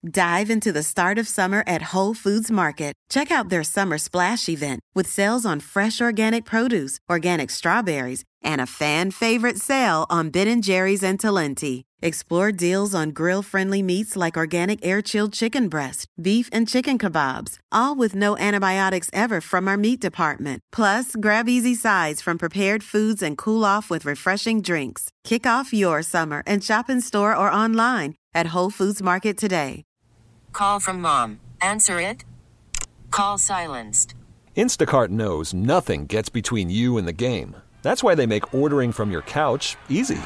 Dive into the start of summer at Whole Foods Market. Check out their Summer Splash event with sales on fresh organic produce, organic strawberries, and a fan-favorite sale on Ben & Jerry's and Talenti. Explore deals on grill-friendly meats like organic air-chilled chicken breast, beef and chicken kebabs, all with no antibiotics ever from our meat department. Plus, grab easy sides from prepared foods and cool off with refreshing drinks. Kick off your summer and shop in store or online at Whole Foods Market today. Call from mom. Answer it. Call silenced. Instacart knows nothing gets between you and the game. That's why they make ordering from your couch easy.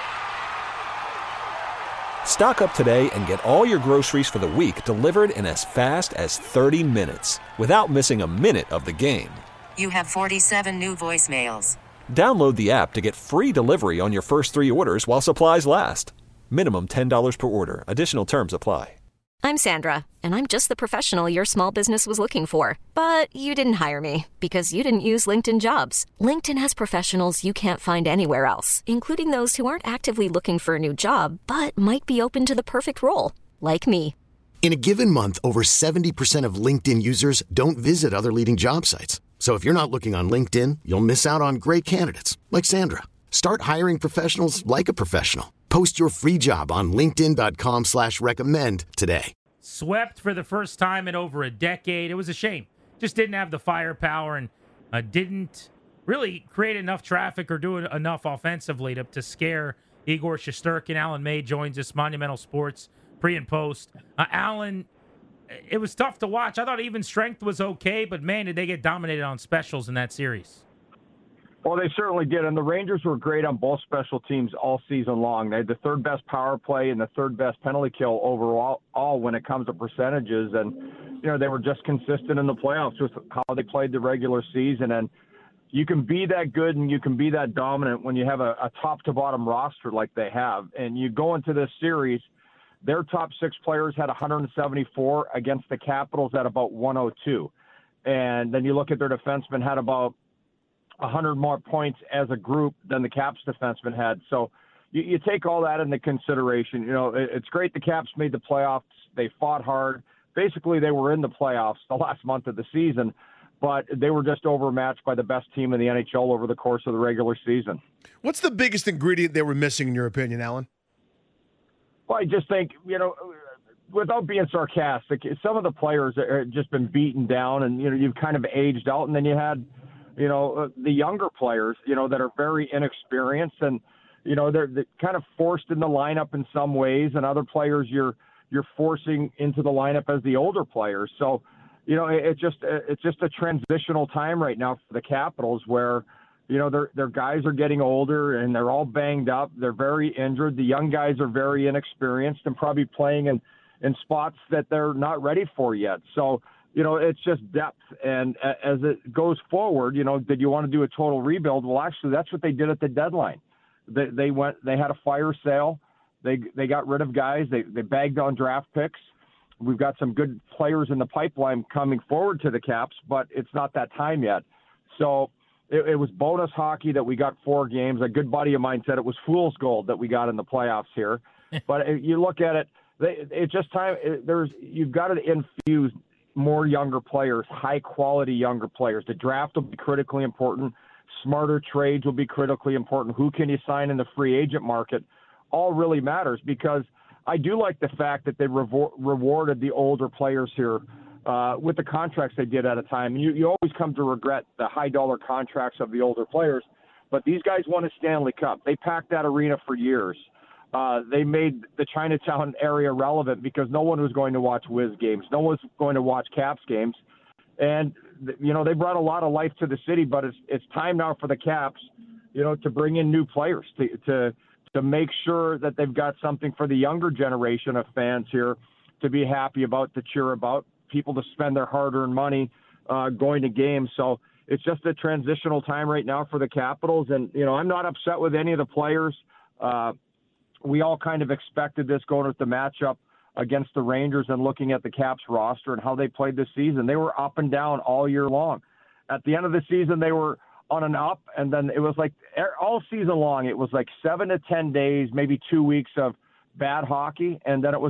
Stock up today and get all your groceries for the week delivered in as fast as 30 minutes without missing a minute of the game. You have 47 new voicemails. Download the app to get free delivery on your first 3 orders while supplies last. Minimum $10 per order. Additional terms apply. I'm Sandra, and I'm just the professional your small business was looking for. But you didn't hire me because you didn't use LinkedIn Jobs. LinkedIn has professionals you can't find anywhere else, including those who aren't actively looking for a new job, but might be open to the perfect role, like me. In a given month, over 70% of LinkedIn users don't visit other leading job sites. So if you're not looking on LinkedIn, you'll miss out on great candidates like Sandra. Start hiring professionals like a professional. Post your free job on linkedin.com/recommend today. Swept for the first time in over a decade. It was a shame. Just didn't have the firepower and didn't really create enough traffic or do enough offensively to scare Igor Shesterkin. Alan May joins us, Monumental Sports, pre and post. Alan, it was tough to watch. I thought even strength was okay, but man, did they get dominated on specials in that series. Well, they certainly did, and the Rangers were great on both special teams all season long. They had the third best power play and the third best penalty kill overall when it comes to percentages, and they were just consistent in the playoffs with how they played the regular season. And you can be that good and you can be that dominant when you have a top-to-bottom roster like they have. And you go into this series, their top 6 players had 174 against the Capitals at about 102. And then you look at their defensemen had about 100 more points as a group than the Caps defensemen had. So you take all that into consideration. It's great the Caps made the playoffs. They fought hard. Basically, they were in the playoffs the last month of the season, but they were just overmatched by the best team in the NHL over the course of the regular season. What's the biggest ingredient they were missing, in your opinion, Alan? Well, I just think, without being sarcastic, some of the players have just been beaten down and, you've kind of aged out. And then you had, the younger players, that are very inexperienced and, they're kind of forced in the lineup in some ways, and other players you're forcing into the lineup as the older players. So, it's just a transitional time right now for the Capitals where, their guys are getting older and they're all banged up. They're very injured. The young guys are very inexperienced and probably playing in spots that they're not ready for yet. So, it's just depth. And as it goes forward, did you want to do a total rebuild? Well, actually, that's what they did at the deadline. They had a fire sale. They got rid of guys. They bagged on draft picks. We've got some good players in the pipeline coming forward to the Caps, but it's not that time yet. So it was bonus hockey that we got 4 games. A good buddy of mine said it was fool's gold that we got in the playoffs here. But if you look at it, it's just time. You've got to infuse more younger players, high-quality younger players. The draft will be critically important. Smarter trades will be critically important. Who can you sign in the free agent market all really matters, because I do like the fact that they rewarded the older players here with the contracts they did at a time. You always come to regret the high-dollar contracts of the older players, but these guys won a Stanley Cup. They packed that arena for years. They made the Chinatown area relevant because no one was going to watch Wiz games. No one was going to watch Caps games. And, they brought a lot of life to the city, but it's time now for the Caps, to bring in new players to make sure that they've got something for the younger generation of fans here to be happy about, to cheer about, people to spend their hard-earned money going to games. So it's just a transitional time right now for the Capitals. And, I'm not upset with any of the players. We all kind of expected this going with the matchup against the Rangers and looking at the Caps roster and how they played this season. They were up and down all year long. At the end of the season, they were on an up, and then it was like all season long, it was like 7 to 10 days, maybe 2 weeks of bad hockey, and then it was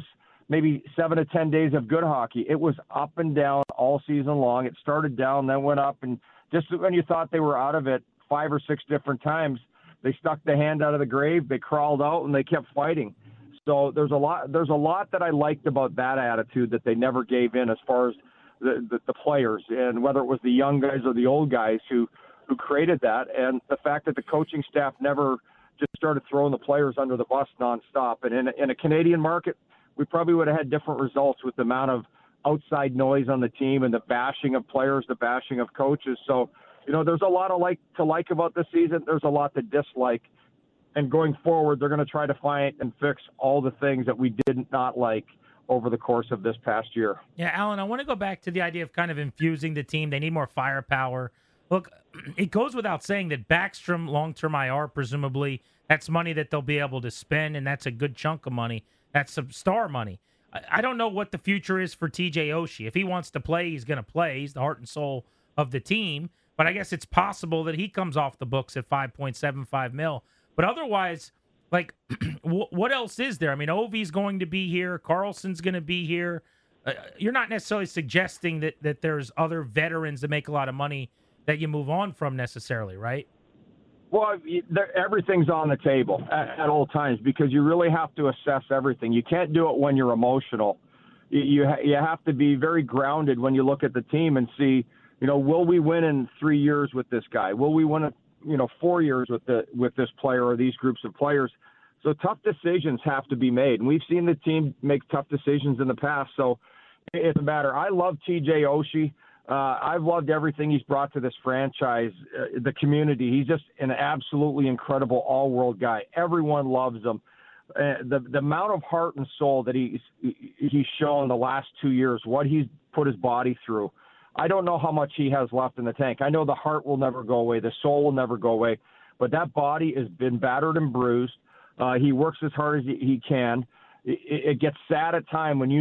maybe 7 to 10 days of good hockey. It was up and down all season long. It started down, then went up, and just when you thought they were out of it 5 or 6 different times, they stuck the hand out of the grave, they crawled out, and they kept fighting. So there's a lot that I liked about that attitude that they never gave in as far as the players, and whether it was the young guys or the old guys who created that, and the fact that the coaching staff never just started throwing the players under the bus nonstop. And in a Canadian market, we probably would have had different results with the amount of outside noise on the team and the bashing of players, the bashing of coaches. So, there's a lot to like about this season. There's a lot to dislike. And going forward, they're going to try to find and fix all the things that we did not like over the course of this past year. Yeah, Alan, I want to go back to the idea of kind of infusing the team. They need more firepower. Look, it goes without saying that Backstrom, long-term IR, presumably, that's money that they'll be able to spend, and that's a good chunk of money. That's some star money. I don't know what the future is for TJ Oshie. If he wants to play, he's going to play. He's the heart and soul of the team. But I guess it's possible that he comes off the books at $5.75 million. But otherwise, like, what else is there? I mean, Ovi's going to be here. Carlson's going to be here. You're not necessarily suggesting that there's other veterans that make a lot of money that you move on from necessarily, right? Well, everything's on the table at all times because you really have to assess everything. You can't do it when you're emotional. You have to be very grounded when you look at the team and see, will we win in 3 years with this guy? Will we win 4 years with this player or these groups of players? So tough decisions have to be made. And we've seen the team make tough decisions in the past. So it's a matter. I love TJ Oshie. I've loved everything he's brought to this franchise, the community. He's just an absolutely incredible all-world guy. Everyone loves him. The amount of heart and soul that he's shown the last 2 years, what he's put his body through, I don't know how much he has left in the tank. I know the heart will never go away. The soul will never go away. But that body has been battered and bruised. He works as hard as he can. It gets sad at time when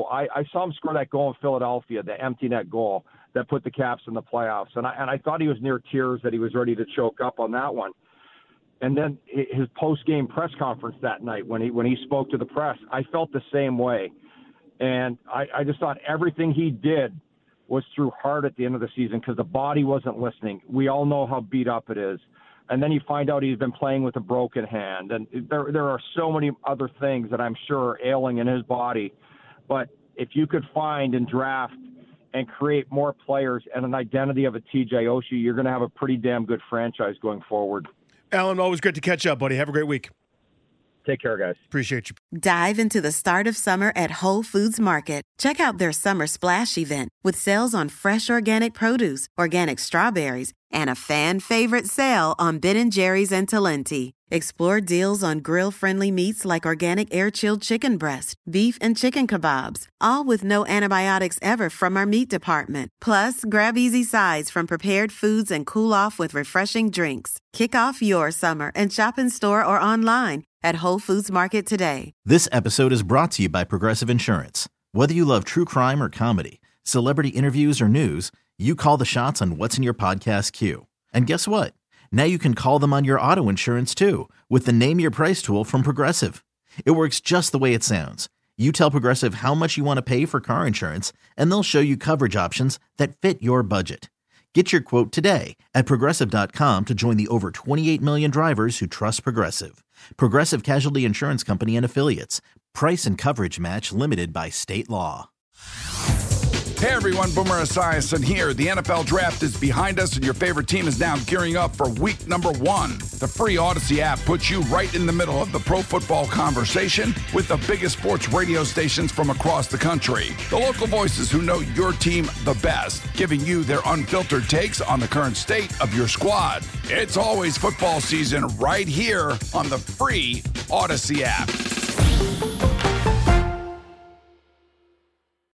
I saw him score that goal in Philadelphia, the empty net goal that put the Caps in the playoffs. And I thought he was near tears, that he was ready to choke up on that one. And then his post-game press conference that night when he spoke to the press, I felt the same way. And I just thought everything he did was through heart at the end of the season because the body wasn't listening. We all know how beat up it is. And then you find out he's been playing with a broken hand. And there are so many other things that I'm sure are ailing in his body. But if you could find and draft and create more players and an identity of a TJ Oshie, you're going to have a pretty damn good franchise going forward. Alan, always great to catch up, buddy. Have a great week. Take care, guys. Appreciate you. Dive into the start of summer at Whole Foods Market. Check out their Summer Splash event with sales on fresh organic produce, organic strawberries, and a fan-favorite sale on Ben & Jerry's and Talenti. Explore deals on grill-friendly meats like organic air-chilled chicken breast, beef and chicken kebabs, all with no antibiotics ever from our meat department. Plus, grab easy sides from prepared foods and cool off with refreshing drinks. Kick off your summer and shop in store or online at Whole Foods Market today. This episode is brought to you by Progressive Insurance. Whether you love true crime or comedy, celebrity interviews or news, you call the shots on what's in your podcast queue. And guess what? Now you can call them on your auto insurance too with the Name Your Price tool from Progressive. It works just the way it sounds. You tell Progressive how much you want to pay for car insurance, and they'll show you coverage options that fit your budget. Get your quote today at Progressive.com to join the over 28 million drivers who trust Progressive. Progressive Casualty Insurance Company and Affiliates. Price and coverage match limited by state law. Hey everyone, Boomer Esiason here. The NFL Draft is behind us and your favorite team is now gearing up for week number 1. The free Odyssey app puts you right in the middle of the pro football conversation with the biggest sports radio stations from across the country. The local voices who know your team the best, giving you their unfiltered takes on the current state of your squad. It's always football season right here on the free Odyssey app.